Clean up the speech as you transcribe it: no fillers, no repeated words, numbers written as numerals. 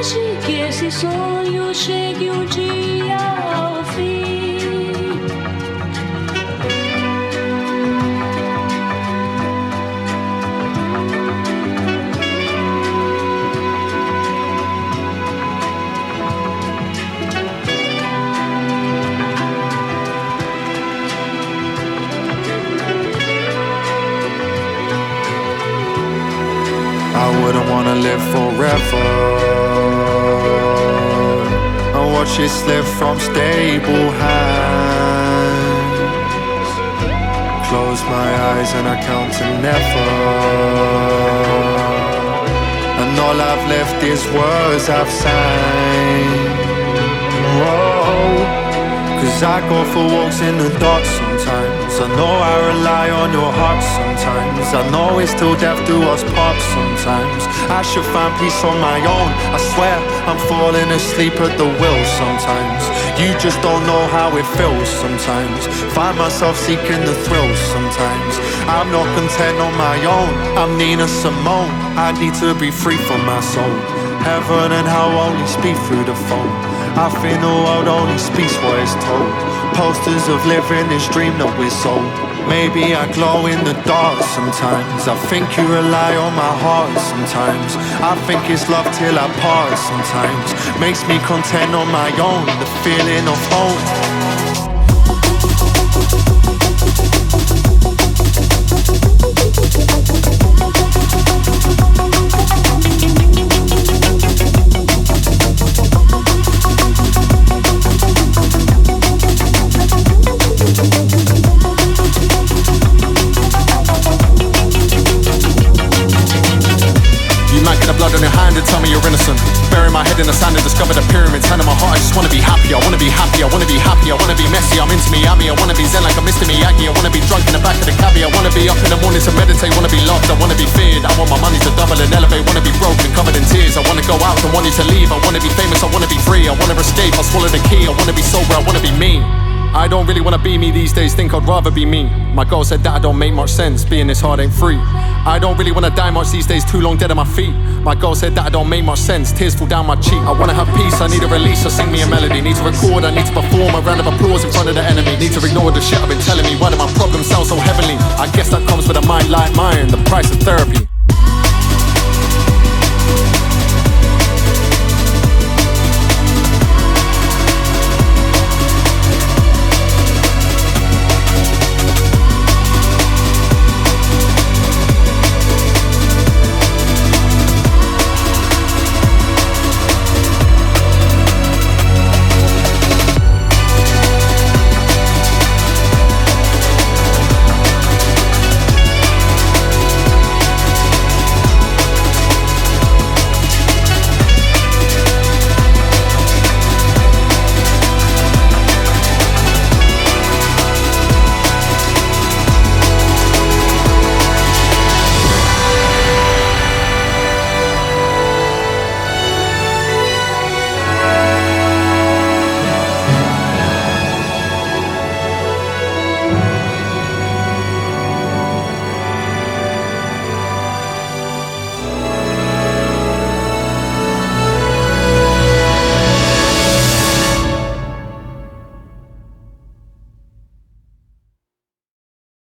hoje que esse sonho chegue um dia ao fim. I wouldn't wanna live forever and watch it slip from stable hands. Close my eyes and I count to never, and all I've left is words I've sang. Whoa. Cause I go for walks in the dark sometimes. I know I rely on your heart sometimes. I know it's till death do us part sometimes. I should find peace on my own. I swear I'm falling asleep at the wheel sometimes. You just don't know how it feels sometimes. Find myself seeking the thrills sometimes. I'm not content on my own. I'm Nina Simone. I need to be free from my soul. Heaven and hell only speak through the phone. I think the world only speaks what it's told. Posters of living this dream that we're sold. Maybe I glow in the dark sometimes. I think you rely on my heart sometimes. I think it's love till I part sometimes. Makes me content on my own. The feeling of home. On your hand and tell me you're innocent. Bury my head in the sand and discover the pyramids. Hand in my heart, I just wanna be happy. I wanna be happy, I wanna be happy, I wanna be messy. I'm into Miami, I wanna be zen like I'm Mr. Miyagi. I wanna be drunk in the back of the cabbie. I wanna be up in the morning to meditate. Wanna be loved, I wanna be feared. I want my money to double and elevate. Wanna be broken, covered in tears. I wanna go out and want you to leave. I wanna be famous, I wanna be free. I wanna escape, I'll swallow the key. I wanna be sober, I wanna be me. I don't really wanna be me these days, think I'd rather be me. My girl said that I don't make much sense, being this hard ain't free. I don't really wanna die much these days, too long dead on my feet. My girl said that I don't make much sense, tears fall down my cheek. I wanna have peace, I need a release, so sing me a melody. Need to record, I need to perform a round of applause in front of the enemy. Need to ignore the shit I've been telling me, why do my problems sound so heavenly? I guess that comes with a mind like mine, the price of therapy.